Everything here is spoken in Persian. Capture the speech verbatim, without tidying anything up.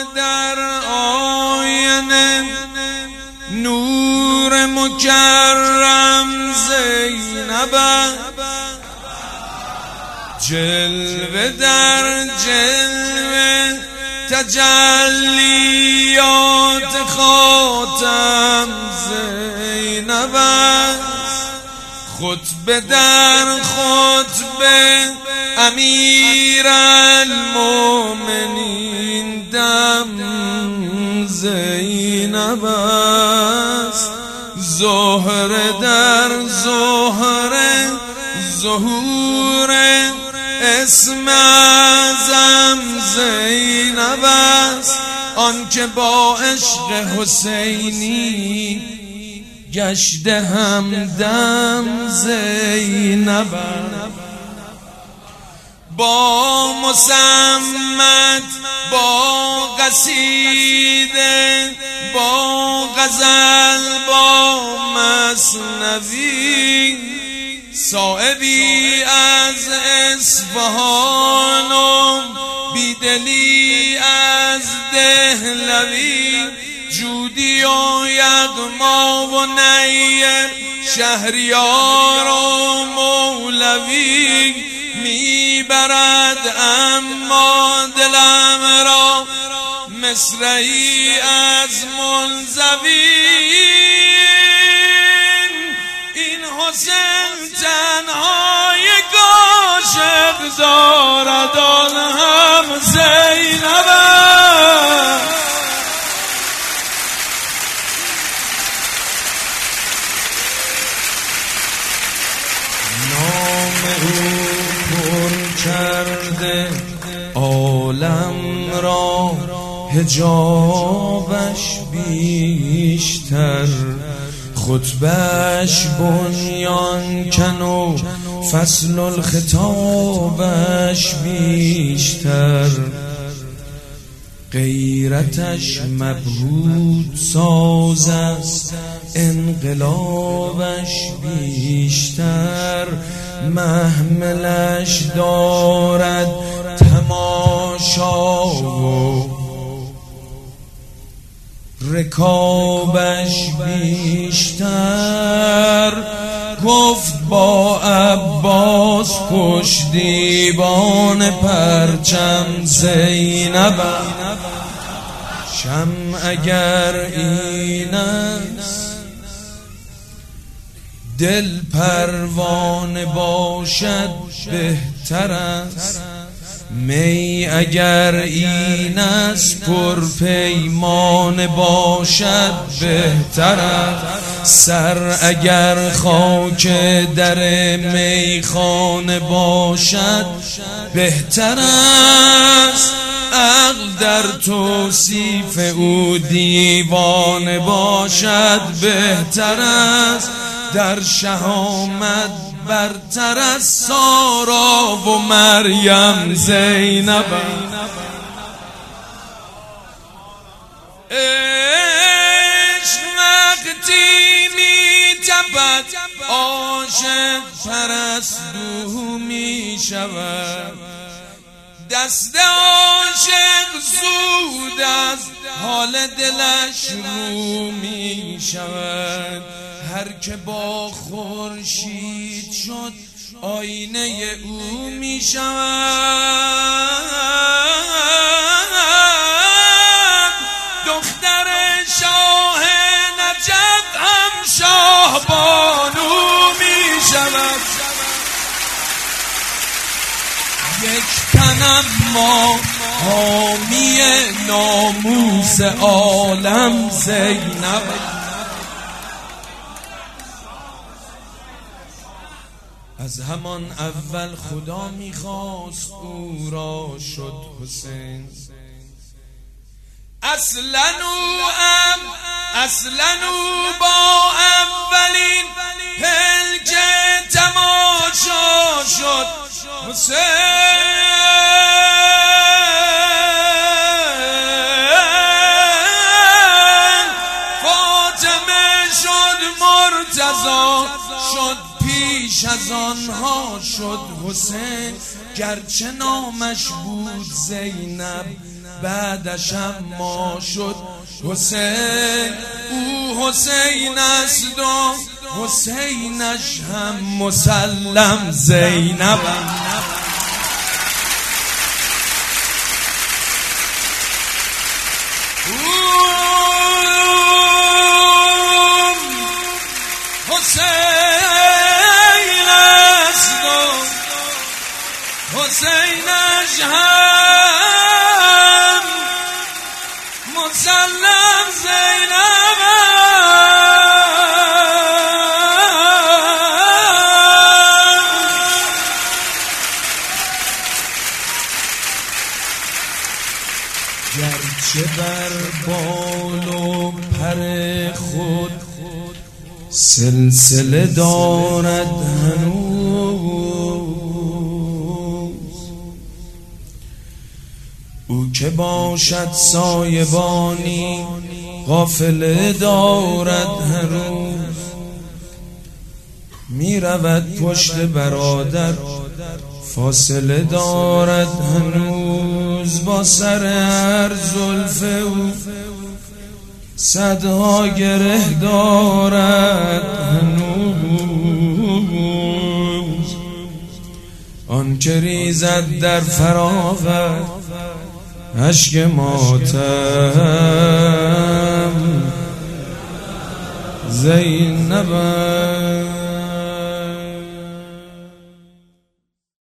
در آینه نور مکرم زینب، جلوه در جلوه تجلیات خاتم زینب، خطبه در خطبه امیر المؤمنین دم زینب است، زهره در زهره ظهور اسم اعظم زینب است، آنکه با عشق حسینی گشته همدم زینب، با مسمت با قصیده با غزل با مثنوی صاحبی از اصفهان و بیدلی از دهلوی، جودی و یغما و نیر شهریار و مولوی، میبرد اما دلم را مصرعی از منزوی، این حسین تنهای عاشق دارد آن هم زینب. نام او پر کرده عالم را، حجابش بیشتر، خطبه‌اش بنیان کن و فصل الخطابش بیشتر، غیرتش مبهوت ساز است انقلابش بیشتر، محملش دارد تماشا و رکابش بیشتر، گفت با عباس پشتیبان پرچم زینب، شمع اگر این است دل پروانه باشد بهتر است، می اگر این است پرپیمانه باشد بهتر است، سر اگر خاک در میخانه باشد بهتر است، عقل در توصیف او دیوانه باشد بهتر است، در شهامت برتر از سارا و مریم زینب، عشق وقتی می تپد عاشق پرستو می شود، دست عاشق زود از حال دلش رو می شود، هر که با خورشید شد آینه او می شود، دختر شاه نجف هم شاه بانو می شود، یک تنم ما حامی ناموس عالم زینب، از همان اول خدا میخواست او را شد حسین، اصلا او ام اصلا او با اولین پلک تماشا شد حسین، فاطمه شد مرتضی شد پیش از آنها شد حسین، گرچه نامش بود زینب بعدش اما شد حسین. او حسین است و حسینش هم مسلم زینب. حسین است و حسینش هم مسلم زینب. گرچه بر بال و پر خود سلسله دارد هنوز، او که باشد سایبانی قافله دارد هر روز. می رود پشت برادر فاصله دارد هنوز، با سر هر زلف او صدها گره دارد هنوز. آن که ریزد در فراغت اشک ماتم زینب.